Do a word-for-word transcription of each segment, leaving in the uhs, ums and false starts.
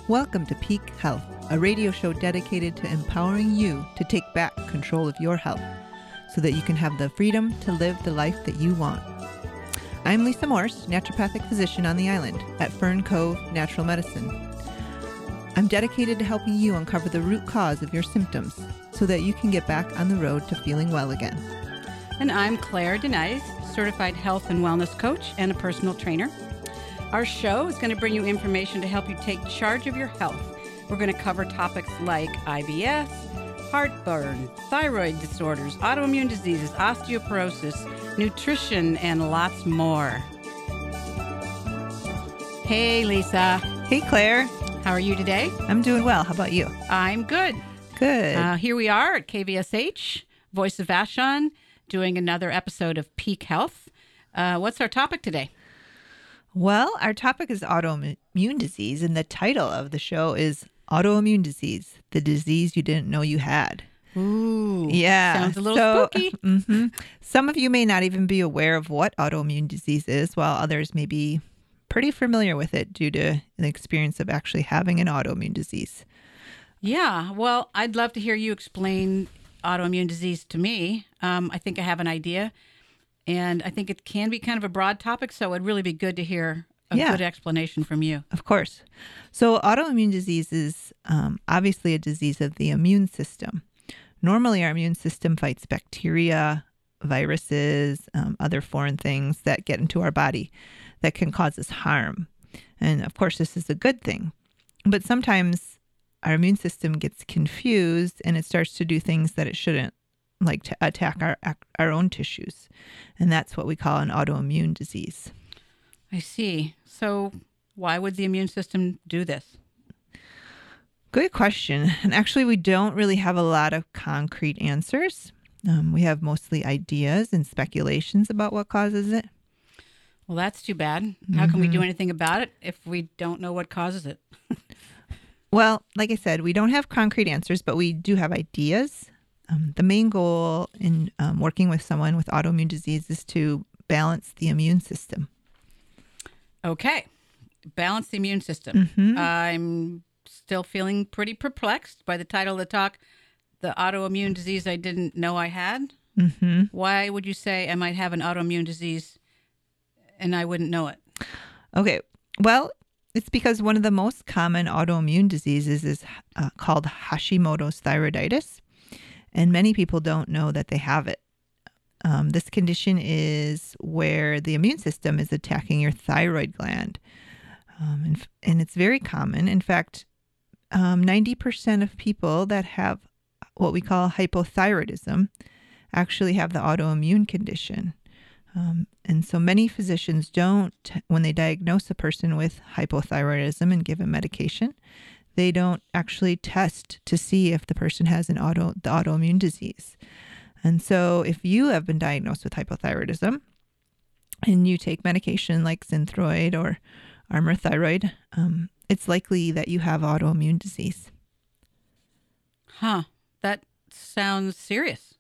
Welcome to Peak Health, a radio show dedicated to empowering you to take back control of your health so that you can have the freedom to live the life that you want. I'm Lisa Morse, naturopathic physician on the island at Fern Cove Natural Medicine. I'm dedicated to helping you uncover the root cause of your symptoms so that you can get back on the road to feeling well again. And I'm Claire Denise, certified health and wellness coach and a personal trainer. Our show is going to bring you information to help you take charge of your health. We're going to cover topics like I B S, heartburn, thyroid disorders, autoimmune diseases, osteoporosis, nutrition, and lots more. Hey, Lisa. Hey, Claire. How are you today? I'm doing well. How about you? I'm good. Good. Uh, here we are at K V S H, Voice of Vashon, doing another episode of Peak Health. Uh, what's our topic today? Well, our topic is autoimmune disease, and the title of the show is Autoimmune Disease, the disease you didn't know you had. Ooh, yeah. Sounds a little so, spooky. Mm-hmm. Some of you may not even be aware of what autoimmune disease is, while others may be pretty familiar with it due to the experience of actually having an autoimmune disease. Yeah, well, I'd love to hear you explain autoimmune disease to me. Um, I think I have an idea. And I think it can be kind of a broad topic, so it'd really be good to hear a Yeah. good explanation from you. Of course. So autoimmune disease is um, obviously a disease of the immune system. Normally, our immune system fights bacteria, viruses, um, other foreign things that get into our body that can cause us harm. And of course, this is a good thing. But sometimes our immune system gets confused and it starts to do things that it shouldn't, like to attack our our own tissues. And that's what we call an autoimmune disease. I see. So why would the immune system do this? Good question. And actually, we don't really have a lot of concrete answers. Um, we have mostly ideas and speculations about what causes it. Well, that's too bad. How can we do Mhm. anything about it if we don't know what causes it? Well, like I said, we don't have concrete answers, but we do have ideas. Um, the main goal in um, working with someone with autoimmune disease is to balance the immune system. Okay. Balance the immune system. Mhm. I'm still feeling pretty perplexed by the title of the talk, The Autoimmune Disease I Didn't Know I Had. Mm-hmm. Why would you say I might have an autoimmune disease and I wouldn't know it? Okay. Well, it's because one of the most common autoimmune diseases is uh, called Hashimoto's thyroiditis. And many people don't know that they have it. Um, this condition is where the immune system is attacking your thyroid gland. Um, and, and it's very common. In fact, um, ninety percent of people that have what we call hypothyroidism actually have the autoimmune condition. Um, and so many physicians don't, when they diagnose a person with hypothyroidism and give them medication, they don't actually test to see if the person has an auto the autoimmune disease. And so if you have been diagnosed with hypothyroidism and you take medication like Synthroid or Armour Thyroid, um, it's likely that you have autoimmune disease. Huh. That sounds serious.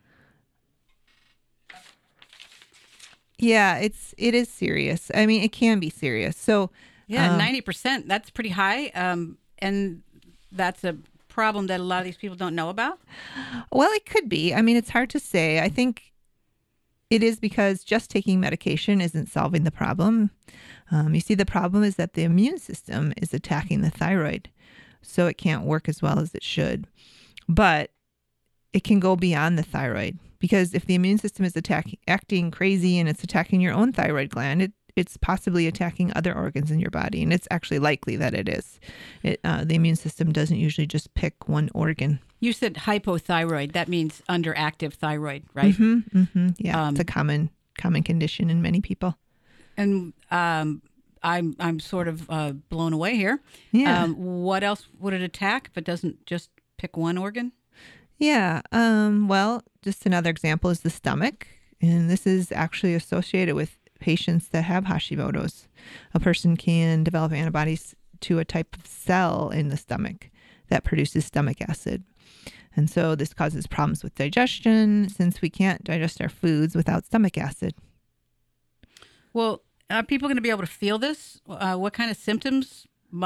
Yeah, it's it is serious. I mean, it can be serious. So Yeah, um, ninety percent. That's pretty high. Um, and that's a problem that a lot of these people don't know about. Well, it could be. I mean, it's hard to say. I think it is because just taking medication isn't solving the problem. Um, you see, the problem is that the immune system is attacking the thyroid, so it can't work as well as it should. But it can go beyond the thyroid, because if the immune system is attacking, acting crazy and it's attacking your own thyroid gland, it it's possibly attacking other organs in your body. And it's actually likely that it is. It, uh, the immune system doesn't usually just pick one organ. You said hypothyroid. That means underactive thyroid, right? Mm-hmm, mm-hmm. Yeah, Um, it's a common common condition in many people. And um, I'm I'm sort of uh, blown away here. Yeah. Um, what else would it attack if it doesn't just pick one organ? Yeah. Um, well, just another example is the stomach. And this is actually associated with patients that have Hashimoto's. A person can develop antibodies to a type of cell in the stomach that produces stomach acid. And so this causes problems with digestion since we can't digest our foods without stomach acid. Well, are people going to be able to feel this? Uh, what kind of symptoms might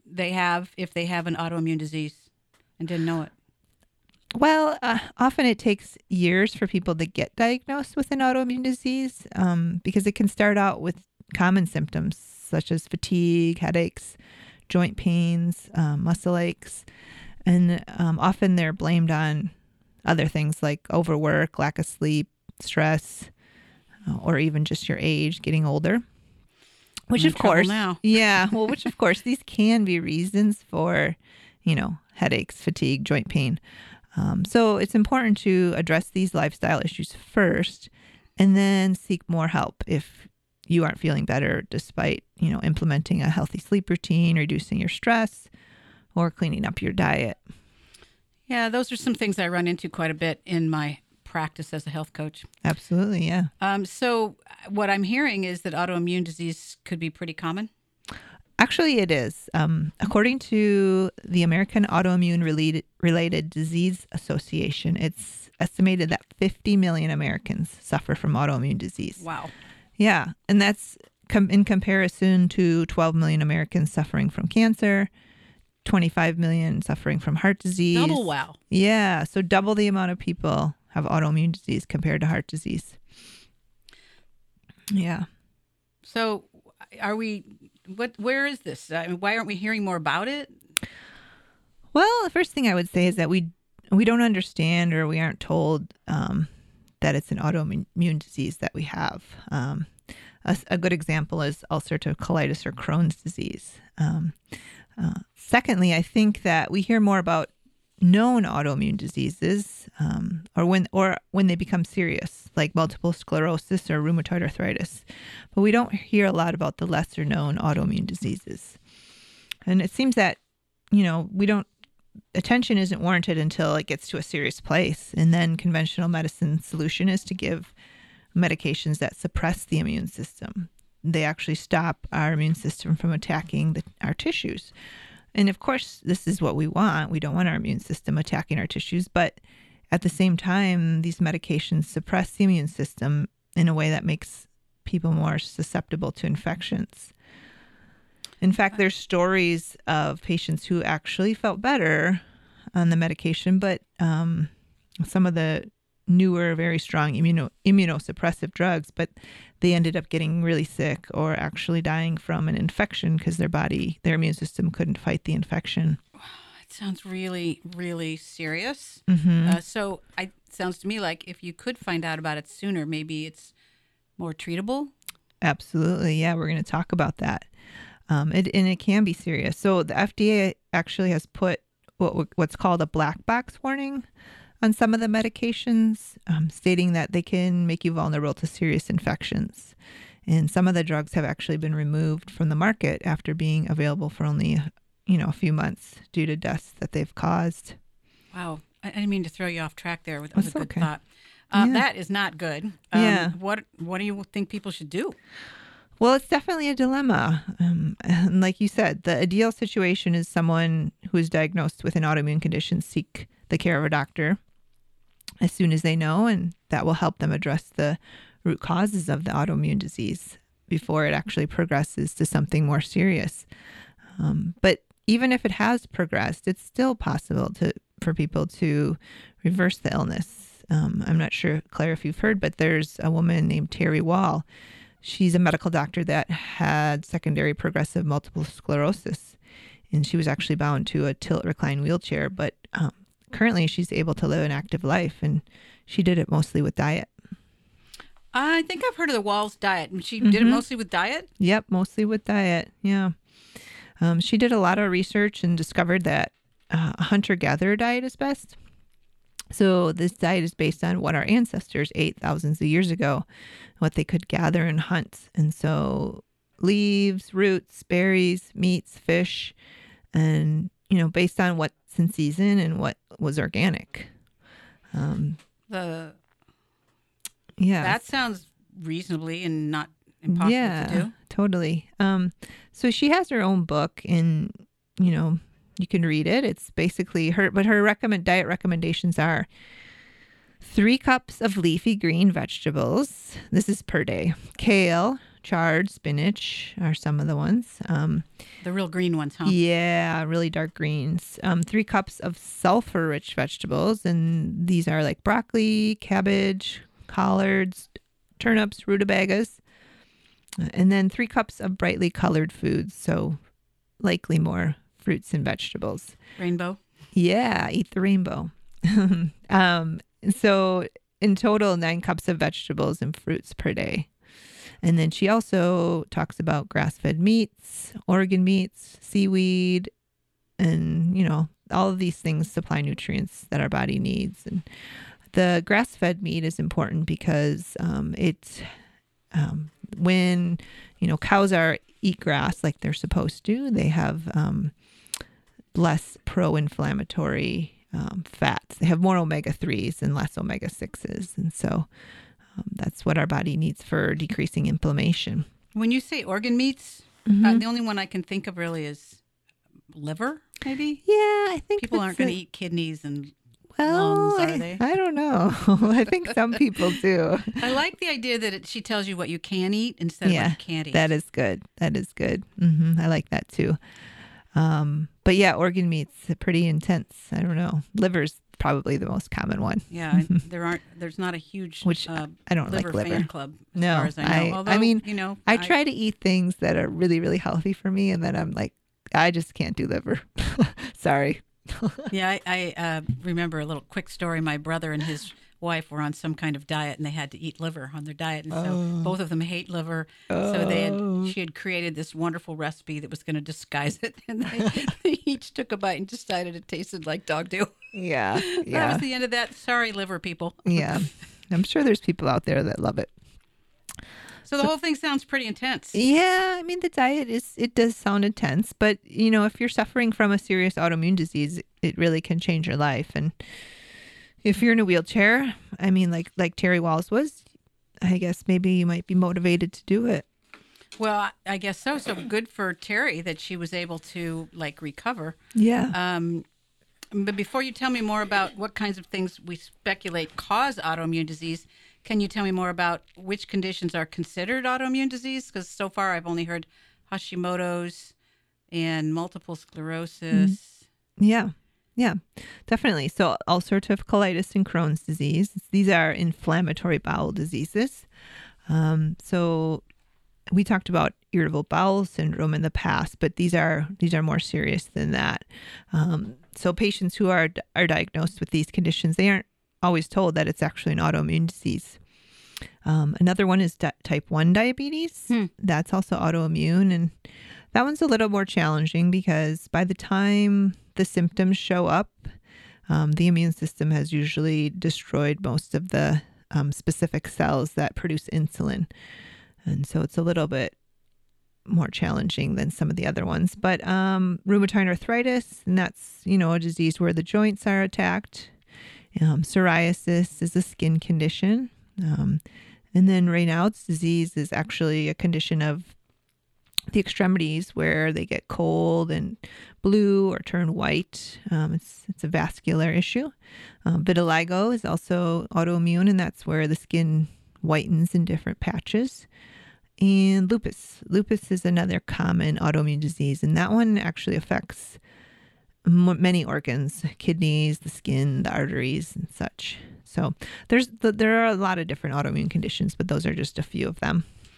they have if they have an autoimmune disease and didn't know it? Well, uh, often it takes years for people to get diagnosed with an autoimmune disease um, because it can start out with common symptoms such as fatigue, headaches, joint pains, um, muscle aches, and um, often they're blamed on other things like overwork, lack of sleep, stress, uh, or even just your age, getting older. Which I'm in of course, now. yeah, well, which of course these can be reasons for, you know, headaches, fatigue, joint pain. Um, so it's important to address these lifestyle issues first and then seek more help if you aren't feeling better despite, you know, implementing a healthy sleep routine, reducing your stress, or cleaning up your diet. Yeah, those are some things I run into quite a bit in my practice as a health coach. Absolutely, yeah. Um, so what I'm hearing is that autoimmune disease could be pretty common. Actually, it is. Um, according to the American Autoimmune Related, Related Disease Association, it's estimated that fifty million Americans suffer from autoimmune disease. Wow. Yeah. And that's com- in comparison to twelve million Americans suffering from cancer, twenty-five million suffering from heart disease. Double wow. Yeah. So double the amount of people have autoimmune disease compared to heart disease. Yeah. So are we... What? Where is this? I mean, why aren't we hearing more about it? Well, the first thing I would say is that we we don't understand or we aren't told um, that it's an autoimmune disease that we have. Um, a, a good example is ulcerative colitis or Crohn's disease. Um, uh, secondly, I think that we hear more about known autoimmune diseases um, or when or when they become serious, like multiple sclerosis or rheumatoid arthritis. But we don't hear a lot about the lesser known autoimmune diseases. And it seems that, you know, we don't, attention isn't warranted until it gets to a serious place. And then conventional medicine solution is to give medications that suppress the immune system. They actually stop our immune system from attacking the, our tissues. And of course, this is what we want. We don't want our immune system attacking our tissues, but at the same time, these medications suppress the immune system in a way that makes people more susceptible to infections. In fact, there's stories of patients who actually felt better on the medication, but um, some of the newer, very strong immuno- immunosuppressive drugs, but they ended up getting really sick or actually dying from an infection because their body, their immune system couldn't fight the infection. It sounds really, really serious. Mm-hmm. Uh, so I, it sounds to me like if you could find out about it sooner, maybe it's more treatable. Absolutely. Yeah, we're going to talk about that. Um, it, and it can be serious. So the F D A actually has put what what's called a black box warning on some of the medications, um, stating that they can make you vulnerable to serious infections. And some of the drugs have actually been removed from the market after being available for only, you know, a few months due to deaths that they've caused. Wow. I, I didn't mean to throw you off track there. That was That's a good okay. thought. Uh, Yeah. That is not good. Um, Yeah. What What do you think people should do? Well, it's definitely a dilemma. Um, and like you said, the ideal situation is someone who is diagnosed with an autoimmune condition seek the care of a doctor as soon as they know, and that will help them address the root causes of the autoimmune disease before it actually progresses to something more serious. Um, but even if it has progressed, it's still possible to for people to reverse the illness. Um, I'm not sure, Claire, if you've heard, but there's a woman named Terry Wall. She's a medical doctor that had secondary progressive multiple sclerosis, and she was actually bound to a tilt recline wheelchair, but um, currently she's able to live an active life, and she did it mostly with diet. I think I've heard of the Walls diet. And she Mm-hmm. did it mostly with diet? Yep, mostly with diet. Yeah. Um, she did a lot of research and discovered that uh, a hunter-gatherer diet is best. So this diet is based on what our ancestors ate thousands of years ago, what they could gather and hunt. And so leaves, roots, berries, meats, fish, and, you know, based on what's in season and what was organic. Um, The yeah. That sounds reasonably and not impossible yeah, to do. Totally. Um, so she has her own book, and, you know, you can read it. It's basically her, but her recommend diet recommendations are three cups of leafy green vegetables. This is per day. Kale, chard, spinach are some of the ones. Um, The real green ones, huh? yeah, really dark greens. Um, three cups of sulfur-rich vegetables, and these are like broccoli, cabbage, collards, turnips, rutabagas, and then three cups of brightly colored foods, so likely more fruits and vegetables. Rainbow. Yeah, eat the rainbow. um, so in total, nine cups of vegetables and fruits per day. And then she also talks about grass-fed meats, organ meats, seaweed, and, you know, all of these things supply nutrients that our body needs. And the grass-fed meat is important because um, it's um, when, you know, cows are eat grass like they're supposed to, they have um, less pro-inflammatory um, fats. They have more omega threes and less omega sixes. And so um, that's what our body needs for decreasing inflammation. When you say organ meats, Mm-hmm. uh, the only one I can think of really is liver, maybe? Yeah, I think People that's aren't going to it. eat kidneys and Well, lungs, are I, they? I don't know. I think some people do. I like the idea that it, she tells you what you can eat instead of Yeah, what you can't eat. that is good. That is good. hmm I like that too. Um, but yeah, organ meats are pretty intense. I don't know. Liver's probably the most common one. Yeah, and there aren't. There's not a huge Which uh, I don't liver, like liver. fan club as No, far as I know. I- I Although, mean, you know, I try to eat things that are really, really healthy for me, and then I'm like, I just can't do liver. Sorry. Yeah, I, I uh, remember a little quick story. My brother and his wife were on some kind of diet, and they had to eat liver on their diet, and so Oh. both of them hate liver. So they Oh. had, she had created this wonderful recipe that was going to disguise it, and they, they each took a bite and decided it tasted like dog do. Yeah. That Yeah. was the end of that. Sorry, liver people. Yeah. I'm sure there's people out there that love it. So the whole thing sounds pretty intense. Yeah, I mean the diet is it does sound intense, but you know, if you're suffering from a serious autoimmune disease, it really can change your life. And if you're in a wheelchair, I mean like like Terry Walls was, I guess maybe you might be motivated to do it. Well, I- I guess so. So good for Terry that she was able to like recover. Yeah. Um, but before you tell me more about what kinds of things we speculate cause autoimmune disease, can you tell me more about which conditions are considered autoimmune disease? Because so far I've only heard Hashimoto's and multiple sclerosis. Yeah. Yeah, definitely. So ulcerative colitis and Crohn's disease, these are inflammatory bowel diseases. Um, so we talked about irritable bowel syndrome in the past, but these are these are more serious than that. Um, so patients who are are diagnosed with these conditions, they aren't always told that it's actually an autoimmune disease. Um, another one is di- type one diabetes. Hmm. That's also autoimmune, and that one's a little more challenging because by the time the symptoms show up, um, the immune system has usually destroyed most of the um, specific cells that produce insulin. And so it's a little bit more challenging than some of the other ones. But um, rheumatoid arthritis, and that's, you know, a disease where the joints are attacked. Um, psoriasis is a skin condition. Um, and then Raynaud's disease is actually a condition of the extremities where they get cold and blue or turn white. Um, it's it's a vascular issue. Um, vitiligo is also autoimmune, and that's where the skin whitens in different patches. And lupus. Lupus is another common autoimmune disease, and that one actually affects m- many organs, kidneys, the skin, the arteries, and such. So there's there are a lot of different autoimmune conditions, but those are just a few of them.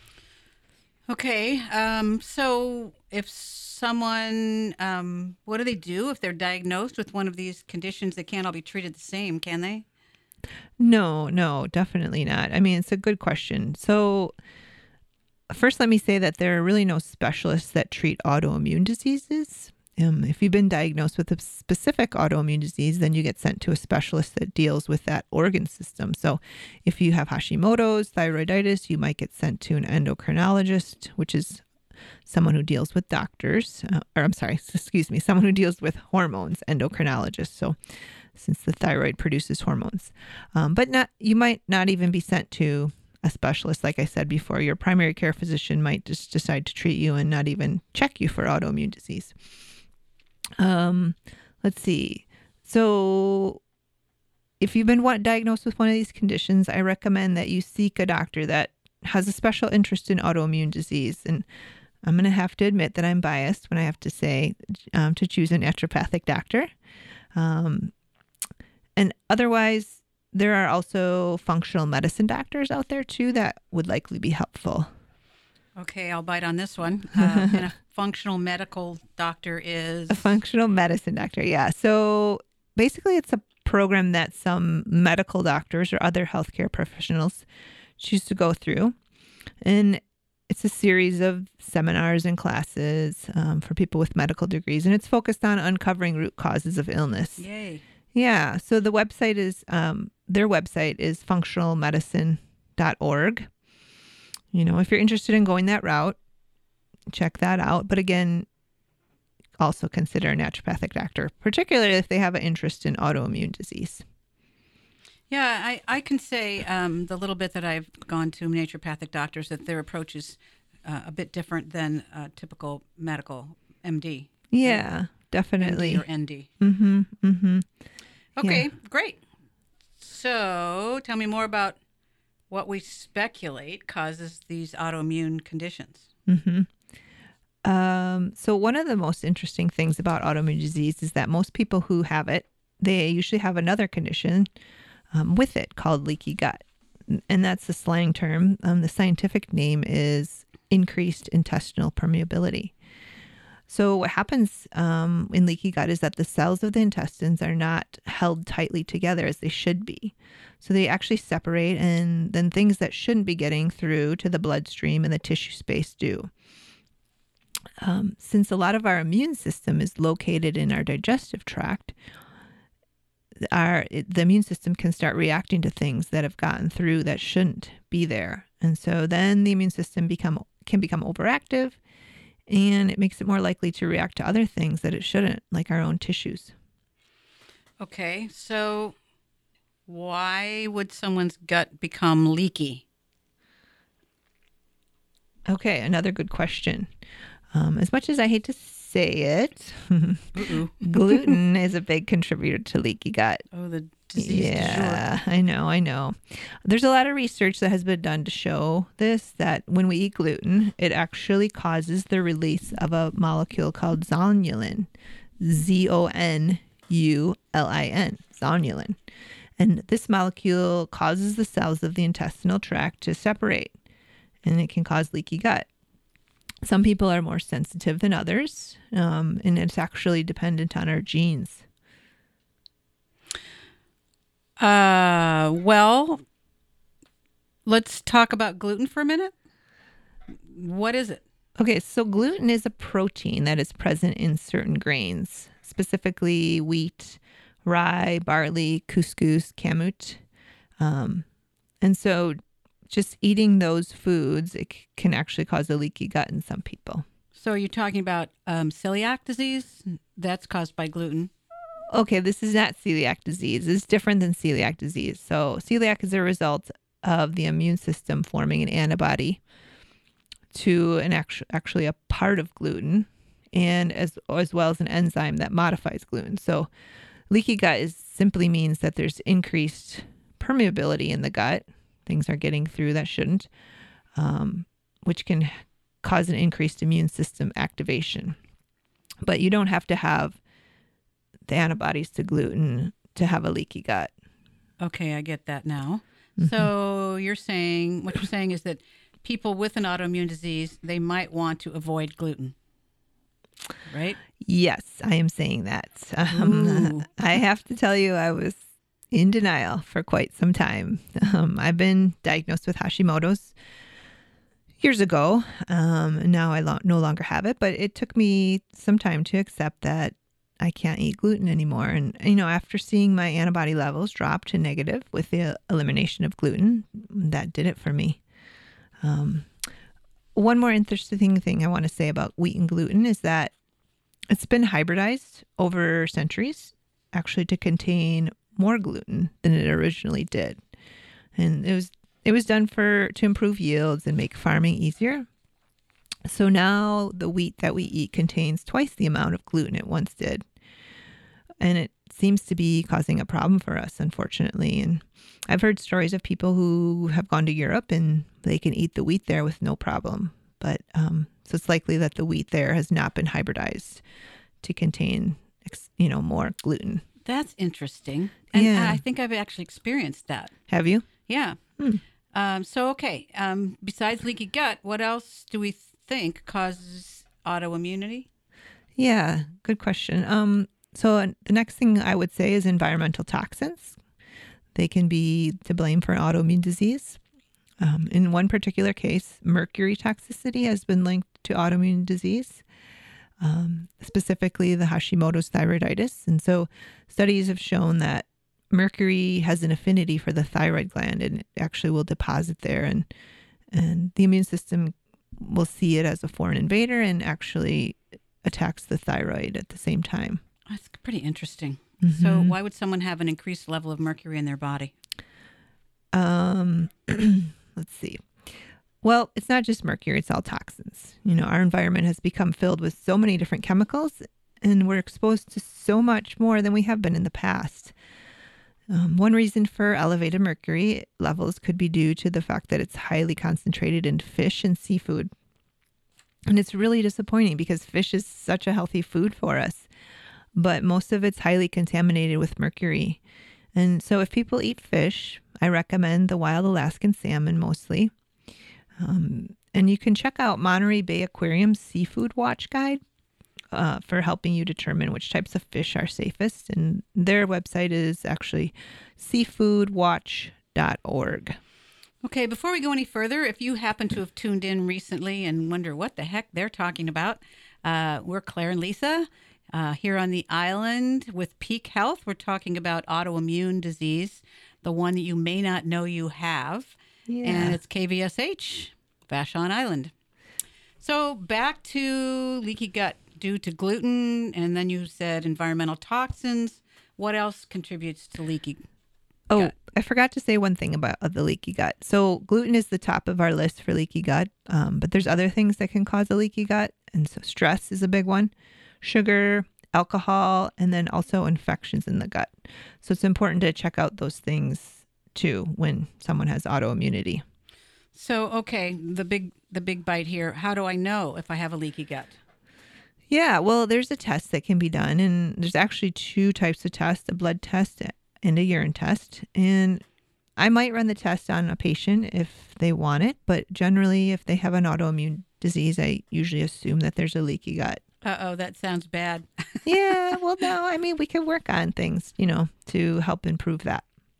Okay. Um, so if someone, um, what do they do if they're diagnosed with one of these conditions? They can't all be treated the same, can they? No, no, definitely not. I mean, it's a good question. So first, let me say that there are really no specialists that treat autoimmune diseases. Um, if you've been diagnosed with a specific autoimmune disease, then you get sent to a specialist that deals with that organ system. So if you have Hashimoto's, thyroiditis, you might get sent to an endocrinologist, which is someone who deals with doctors, uh, or I'm sorry, excuse me, someone who deals with hormones, endocrinologist. So since the thyroid produces hormones, um, but not, you might not even be sent to a specialist. Like I said before, your primary care physician might just decide to treat you and not even check you for autoimmune disease. Um, let's see. So if you've been wa- diagnosed with one of these conditions, I recommend that you seek a doctor that has a special interest in autoimmune disease. And I'm going to have to admit that I'm biased when I have to say um, to choose a naturopathic doctor. Um, and otherwise, there are also functional medicine doctors out there too that would likely be helpful. Okay, I'll bite on this one. Uh, and a functional medical doctor is? A functional medicine doctor, yeah. So basically, it's a program that some medical doctors or other healthcare professionals choose to go through. And it's a series of seminars and classes um, for people with medical degrees, and it's focused on uncovering root causes of illness. Yay. Yeah. So the website is, um, their website is functional medicine dot org. You know, if you're interested in going that route, check that out. But again, also consider a naturopathic doctor, particularly if they have an interest in autoimmune disease. Yeah, I, I can say um, the little bit that I've gone to naturopathic doctors that their approach is uh, a bit different than a typical medical M D. Yeah, right? Definitely. M D or N D. Mm-hmm, mm-hmm. Okay, Yeah. Great. So tell me more about what we speculate causes these autoimmune conditions. Mm-hmm. Um, so one of the most interesting things about autoimmune disease is that most people who have it, they usually have another condition um, with it called leaky gut. And that's the slang term. Um, the scientific name is increased intestinal permeability. So what happens um, in leaky gut is that the cells of the intestines are not held tightly together as they should be. So they actually separate, and then things that shouldn't be getting through to the bloodstream and the tissue space do. Um, since a lot of our immune system is located in our digestive tract, our it, the immune system can start reacting to things that have gotten through that shouldn't be there. And so then the immune system become can become overactive, and it makes it more likely to react to other things that it shouldn't, like our own tissues. Okay, so why would someone's gut become leaky? Okay, another good question. Um, as much as I hate to say it, gluten is a big contributor to leaky gut. Oh, the disease Yeah, I know, I know. There's a lot of research that has been done to show this, that when we eat gluten, it actually causes the release of a molecule called zonulin, Z O N U L I N, zonulin. And this molecule causes the cells of the intestinal tract to separate, and it can cause leaky gut. Some people are more sensitive than others, um, and it's actually dependent on our genes. Uh, well, let's talk about gluten for a minute. What is it? Okay, so gluten is a protein that is present in certain grains, specifically wheat, rye, barley, couscous, kamut. Um, and so just eating those foods, it c- can actually cause a leaky gut in some people. So are you talking about um, celiac disease? That's caused by gluten. Okay, this is not celiac disease. It's different than celiac disease. So celiac is a result of the immune system forming an antibody to an actu- actually a part of gluten, and as as well as an enzyme that modifies gluten. So leaky gut is simply means that there's increased permeability in the gut. Things are getting through that shouldn't, um, which can cause an increased immune system activation. But you don't have to have the antibodies to gluten to have a leaky gut. Okay, I get that now. Mm-hmm. So you're saying, what you're saying is that people with an autoimmune disease, they might want to avoid gluten, right? Yes, I am saying that. Um, I have to tell you, I was in denial for quite some time. Um, I've been diagnosed with Hashimoto's years ago, um, and now I lo- no longer have it, but it took me some time to accept that I can't eat gluten anymore. And, you know, after seeing my antibody levels drop to negative with the elimination of gluten, that did it for me. Um, one more interesting thing I want to say about wheat and gluten is that it's been hybridized over centuries, actually, to contain more gluten than it originally did. And it was it was done for to improve yields and make farming easier. So now the wheat that we eat contains twice the amount of gluten it once did. And it's seems to be causing a problem for us, unfortunately. And I've heard stories of people who have gone to Europe and they can eat the wheat there with no problem. But um, so it's likely that the wheat there has not been hybridized to contain, you know, more gluten. That's interesting. And Yeah. I think I've actually experienced that. Have you? Yeah. Hmm. Um, so, okay. Um, besides leaky gut, what else do we think causes autoimmunity? Yeah, good question. Um, so uh, the next thing I would say is environmental toxins. They can be to blame for autoimmune disease. Um, in one particular case, mercury toxicity has been linked to autoimmune disease, um, specifically the Hashimoto's thyroiditis. And so studies have shown that mercury has an affinity for the thyroid gland and it actually will deposit there. And, and the immune system will see it as a foreign invader and actually attacks the thyroid at the same time. That's pretty interesting. Mm-hmm. So why would someone have an increased level of mercury in their body? Um, let's see. Well, it's not just mercury, it's all toxins. You know, our environment has become filled with so many different chemicals and we're exposed to so much more than we have been in the past. Um, one reason for elevated mercury levels could be due to the fact that it's highly concentrated in fish and seafood. And it's really disappointing because fish is such a healthy food for us, but most of it's highly contaminated with mercury. And so if people eat fish, I recommend the wild Alaskan salmon mostly. Um, and you can check out Monterey Bay Aquarium's Seafood Watch Guide uh, for helping you determine which types of fish are safest. And their website is actually seafood watch dot org. Okay, before we go any further, if you happen to have tuned in recently and wonder what the heck they're talking about, uh, we're Claire and Lisa uh, here on the island with Peak Health. We're talking about autoimmune disease, the one that you may not know you have. Yeah. And it's K V S H, Vashon Island. So back to leaky gut due to gluten, and then you said environmental toxins. What else contributes to leaky Oh, gut? I forgot to say one thing about uh, the leaky gut. So gluten is the top of our list for leaky gut, um, but there's other things that can cause a leaky gut. And so stress is a big one, sugar, alcohol, and then also infections in the gut. So it's important to check out those things too when someone has autoimmunity. So, okay, the big the big bite here. How do I know if I have a leaky gut? Yeah, well, there's a test that can be done, and there's actually two types of tests, a blood test and a urine test. And I might run the test on a patient if they want it, but generally if they have an autoimmune disease, I usually assume that there's a leaky gut. Uh-oh, that sounds bad. Yeah, well, no, I mean, we can work on things, you know, to help improve that.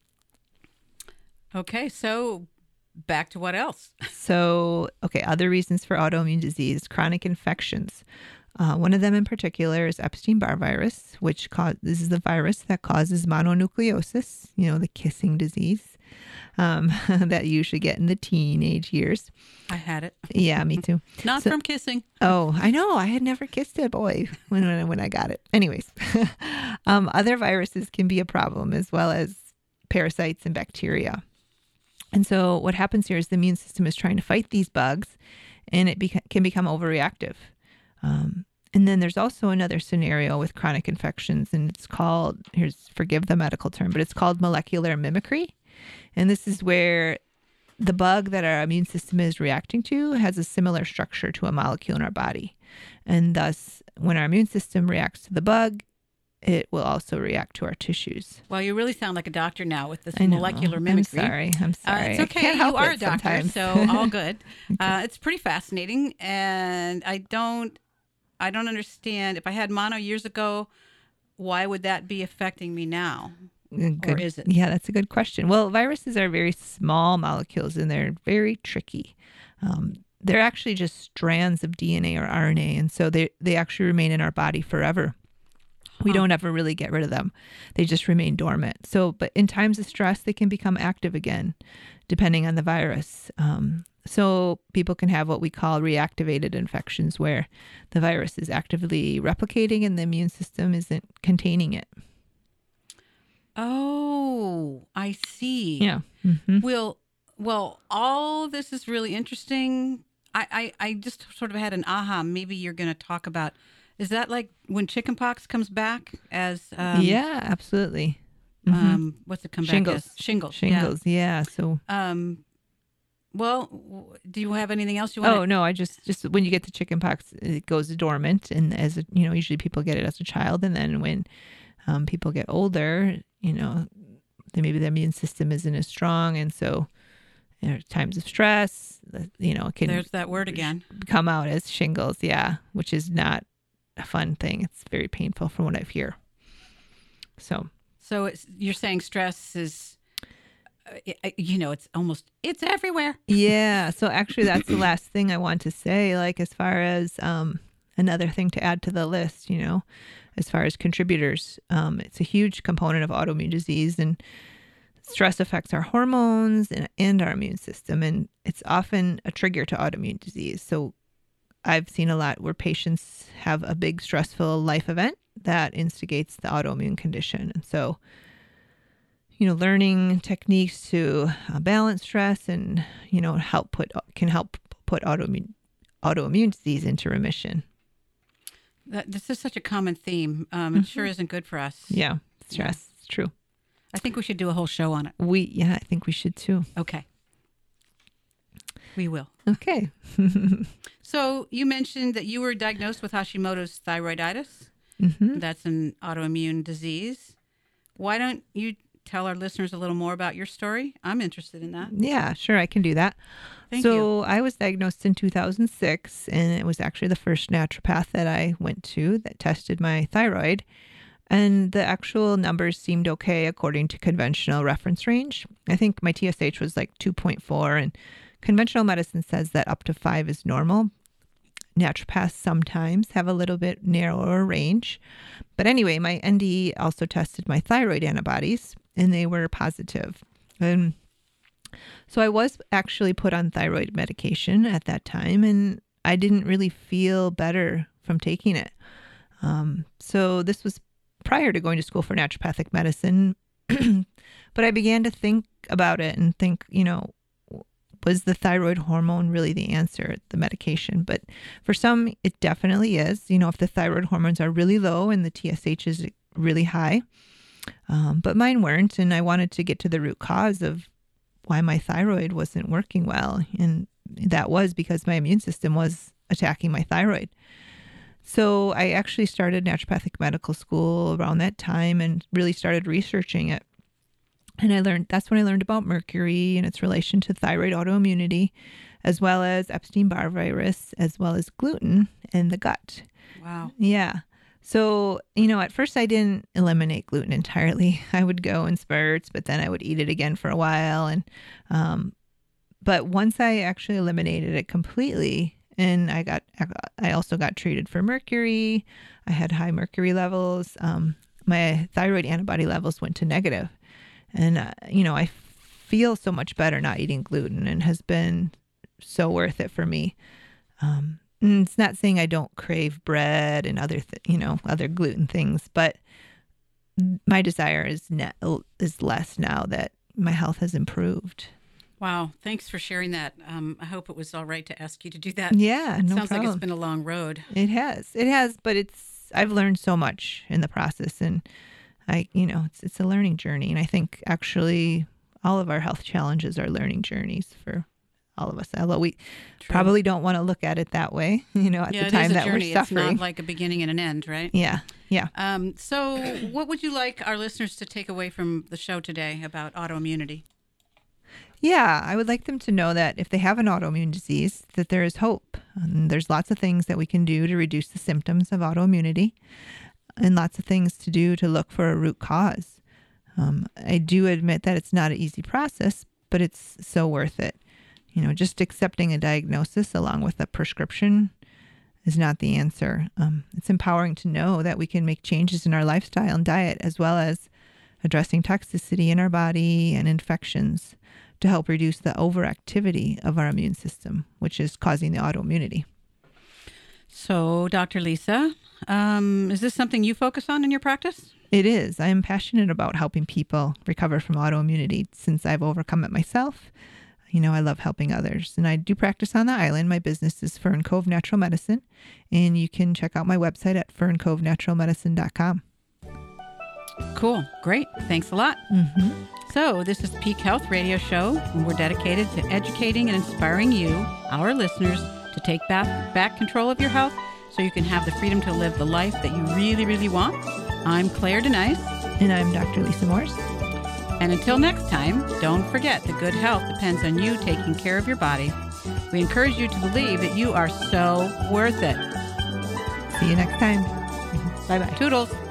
Okay, so back to what else? So, okay, other reasons for autoimmune disease, chronic infections. Uh, one of them in particular is Epstein-Barr virus, which cause, this is the virus that causes mononucleosis, you know, the kissing disease um, that you usually get in the teenage years. I had it. Yeah, me too. Not So- from kissing. Oh, I know. I had never kissed a boy when when, I- when I got it. Anyways, um, other viruses can be a problem as well as parasites and bacteria. And so what happens here is the immune system is trying to fight these bugs and it beca- can become overreactive. Um, and then there's also another scenario with chronic infections, and it's called, here's, forgive the medical term, but it's called molecular mimicry. And this is where the bug that our immune system is reacting to has a similar structure to a molecule in our body. And thus, when our immune system reacts to the bug, it will also react to our tissues. Well, you really sound like a doctor now with this I know. molecular mimicry. I'm sorry. I'm Uh, sorry. it's I okay. can't help You are it a doctor, sometimes. so all good. Uh, it's pretty fascinating, and I don't, I don't understand. If I had mono years ago, why would that be affecting me now? Good. Or is it? Yeah, that's a good question. Well, viruses are very small molecules and they're very tricky. Um, they're actually just strands of D N A or R N A, and so they they actually remain in our body forever. We Huh. don't ever really get rid of them. They just remain dormant. So, but in times of stress, they can become active again, depending on the virus. Um, so people can have what we call reactivated infections, where the virus is actively replicating and the immune system isn't containing it. Oh, I see. Yeah. hmm Well, well, all this is really interesting. I, I, I just sort of had an aha. Maybe you're going to talk about Is that like when chickenpox comes back as um, yeah, absolutely. Mhm. um what's it come Shingles. back as? Shingles. Shingles, yeah. So, Yeah. Um well, w- do you have anything else you want oh no, I just just when you get the chickenpox, it goes dormant, and as a, you know, usually people get it as a child, and then when um, people get older, you know, then maybe the immune system isn't as strong, and so there are times of stress, the- you know, it can There's that word again. come out as shingles, yeah, which is not a fun thing. It's very painful from what I've heard. So, So it's, you're saying stress is, uh, i- you know, it's almost, it's everywhere. yeah. So actually, that's the last thing I want to say. Like, as far as um, another thing to add to the list, you know, as far as contributors, um, it's a huge component of autoimmune disease, and stress affects our hormones and, and our immune system, and it's often a trigger to autoimmune disease. So I've seen a lot where patients have a big stressful life event that instigates the autoimmune condition. And so, you know, learning techniques to uh, balance stress and, you know, help put can help put autoimmune autoimmune disease into remission. That, this is such a common theme. Um, it sure isn't good for us. Yeah, stress. It's true. I think we should do a whole show on it. We yeah, I think we should too. Okay. We will. Okay. So you mentioned that you were diagnosed with Hashimoto's thyroiditis. hmm That's an autoimmune disease. Why don't you tell our listeners a little more about your story? I'm interested in that. Yeah, sure, I can do that. Thank so I was diagnosed in two thousand six, and it was actually the first naturopath that I went to that tested my thyroid. And the actual numbers seemed okay according to conventional reference range. I think my T S H was like two point four, and conventional medicine says that up to five is normal. Naturopaths sometimes have a little bit narrower range. But anyway, my N D E also tested my thyroid antibodies, and they were positive. And so I was actually put on thyroid medication at that time, and I didn't really feel better from taking it. Um, so this was prior to going to school for naturopathic medicine. But I began to think about it and think, you know, was the thyroid hormone really the answer, the medication? But for some, it definitely is. You know, if the thyroid hormones are really low and the T S H is really high. Um, but mine weren't. And I wanted to get to the root cause of why my thyroid wasn't working well. And that was because my immune system was attacking my thyroid. So I actually started naturopathic medical school around that time and really started researching it. And I learned, that's when I learned about mercury and its relation to thyroid autoimmunity, as well as Epstein-Barr virus, as well as gluten in the gut. Wow. Yeah. So, you know, at first I didn't eliminate gluten entirely. I would go in spurts, but then I would eat it again for a while. And, um, but once I actually eliminated it completely, and I got, I also got treated for mercury. I had high mercury levels. Um, my thyroid antibody levels went to negative. And, uh, you know, I feel so much better not eating gluten, and has been so worth it for me. Um, and it's not saying I don't crave bread and other, th- you know, other gluten things, but my desire is ne- is less now that my health has improved. Wow. Thanks for sharing that. Um, I hope it was all right to ask you to do that. Yeah, It no sounds problem. like it's been a long road. It has, it has, but it's, I've learned so much in the process, and I, you know, it's, it's a learning journey. And I think actually all of our health challenges are learning journeys for all of us. Although we True. probably don't want to look at it that way, you know, at Yeah, the it time is a that journey. we're It's suffering. not like a beginning and an end, right? Yeah. Yeah. Um, so what would you like our listeners to take away from the show today about autoimmunity? Yeah, I would like them to know that if they have an autoimmune disease, that there is hope. And there's lots of things that we can do to reduce the symptoms of autoimmunity, and lots of things to do to look for a root cause. Um, I do admit that it's not an easy process, but it's so worth it. You know, just accepting a diagnosis along with a prescription is not the answer. Um, it's empowering to know that we can make changes in our lifestyle and diet, as well as addressing toxicity in our body and infections to help reduce the overactivity of our immune system, which is causing the autoimmunity. So, Doctor Lisa, um, is this something you focus on in your practice? It is. I am passionate about helping people recover from autoimmunity since I've overcome it myself. you know, I love helping others. And I do practice on the island. My business is Fern Cove Natural Medicine. And you can check out my website at fern cove natural medicine dot com. Cool. Great. Thanks a lot. Mm-hmm. So this is Peak Health Radio Show, and we're dedicated to educating and inspiring you, our listeners, to take back, back control of your health so you can have the freedom to live the life that you really, really want. I'm Claire Denice. And I'm Doctor Lisa Morse. And until next time, don't forget that good health depends on you taking care of your body. We encourage you to believe that you are so worth it. See you next time. Bye-bye. Toodles.